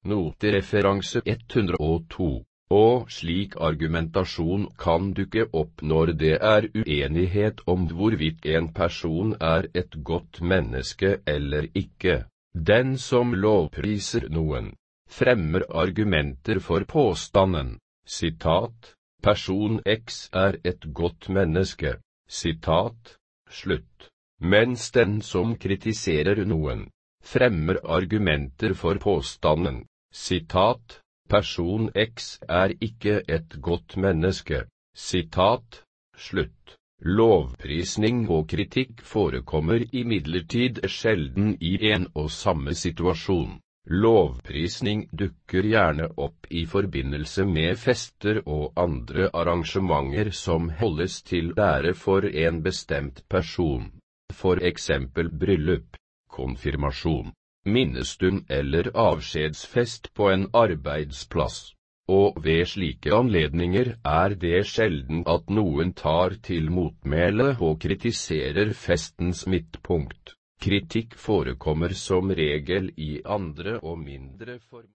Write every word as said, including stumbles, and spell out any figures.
Notereferanse ett hundre og to. Og slik argumentasjon kan dukke opp når det er uenighet om hvorvidt en person er et godt menneske eller ikke. Den som lovpriser noen, fremmer argumenter for påstanden, sitat, person X er et godt menneske, sitat, slutt. Mens den som kritiserer noen, fremmer argumenter for påstanden, sitat, person X er ikke et godt menneske, sitat, slutt. Lovprisning og kritikk forekommer imidlertid sjelden i en og samme situasjon. Lovprisning dukker gjerne opp i forbindelse med fester og andre arrangementer som holdes til ære for en bestemt person, for eksempel bryllup, konfirmasjon, minnestund eller avskjedsfest på en arbeidsplass. Og ved slike anledninger er det sjelden at noen tar til motmæle og kritiserer festens midtpunkt. Kritikk forekommer som regel i andre og mindre form.